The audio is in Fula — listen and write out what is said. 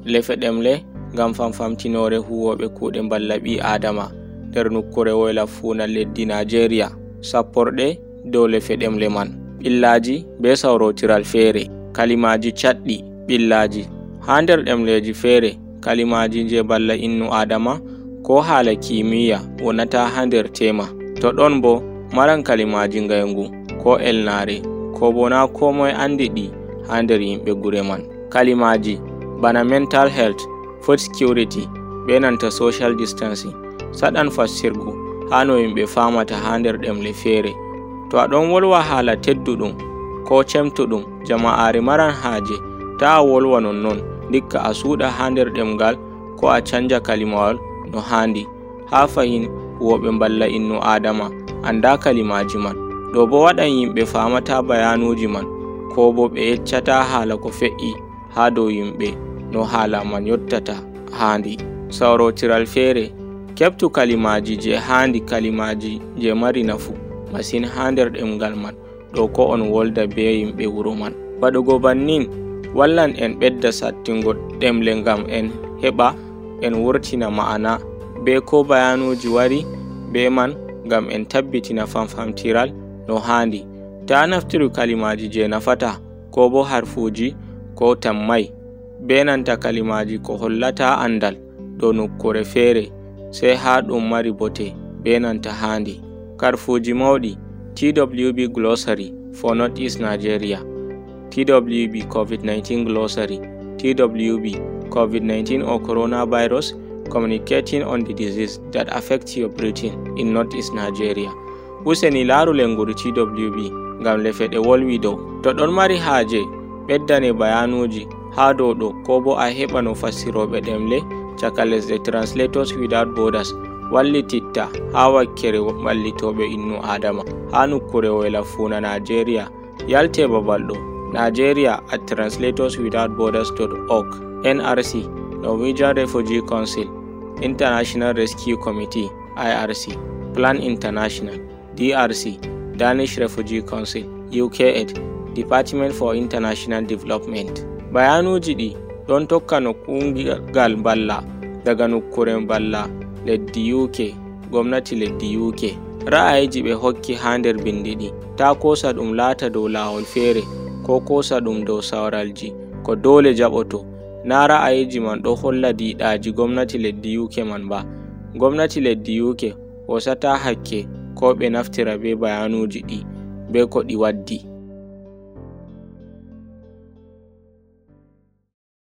lefe ɗemle ngam famfamtinore huwoɓe kuuɗe balla ɓi adama nder nukkure woyla fuuna leddi Nigeria. Sapporɗe dow lefe ɗemle man. Ɓillaji be sawrotiral feere. Kalimaji catɗi ɓillaji. Ha nder ɗemleji feere kalimaji je balla innu adama ko haala kimiyya wonata ha nder tema. To ɗon bo maran kalimaji ngayngu ko elnare ko bona komoye andi ɗi ha nder yimɓe gure man. Kalimaji bana mental health, food security be nanta social distancing saɗan fassirgu ha no yimɓe famata ha nder ɗemle feere. To a ɗon wolwa haala tedduɗum ko cemtuɗum jama'are maran haaje ta a wolwa nonnon, dikka a suuɗa ha nder ɗemgal ko a canja kalimawol no handi ha fahin huwoɓe balla innu adama anda kalimaji man. Ɗo bo waɗan yimɓe famata bayanuji man ko bo ɓe yeccata haala ko fe'i ha dow yimɓe no haala man yottata handi. Sawrotiral feere keftu kalimaji je handi, kalimaji je mari nafu masin ha nder ɗemgal man ɗo ko on wolda be yimɓe wuro man. Waɗugo bannin wallan en ɓedda sattingo ɗemle ngam en heɓa en wurtina ma'ana be ko bayanuji wari be man ngam en tabbitina famfamtiral no handi. Ta naftiru kalimaji je nafata ko bo harfuji ko tammai be nanta kalimaji ko hollata andal ɗo nukkure feere sai ha ɗum mari bote be nanta handi. Karfuji mauɗi TWB Glossary for Northeast Nigeria, TWB COVID-19 Glossary, TWB COVID-19 or Coronavirus, communicating on the disease that affects your breathing in Northeast Nigeria. Useni laru lenguru TWB ngam lefeɗe wolwi dow. To ɗon mari haaje ɓeddane bayanuji ha dow ɗo ko bo a heɓa no fassiroɓe ɗemle caka lesɗe Translators Without Borders wallititta ha wakkere wallitoɓe innu adama ha nukkure woyla fuuna Nigeria. Yalte babal ɗo Nigeria@translatorswithoutborders.org. NRC, Norwegian Refugee Council, International Rescue Committee IRC, Plan International, DRC, Danish Refugee Council, UK-Aid, Department for International Development. Bayanuji ɗi ɗon tokka no kungal balla daga nukkure balla leddi UK, gwamnati leddi UK. Ra'ayiji ɓe hokki ha nder bindi ɗi ta kosa ɗum laata dow lawol feere ko kosa ɗum dow sawralji ko dole jaɓoto. Na ra'ayiji man ɗo holla diiɗaji gwamnati leddi UK man ba. Gwamnati leddi UK hosata hakke ko ɓe naftira be bayanuji ɗi be ko ɗi waddi.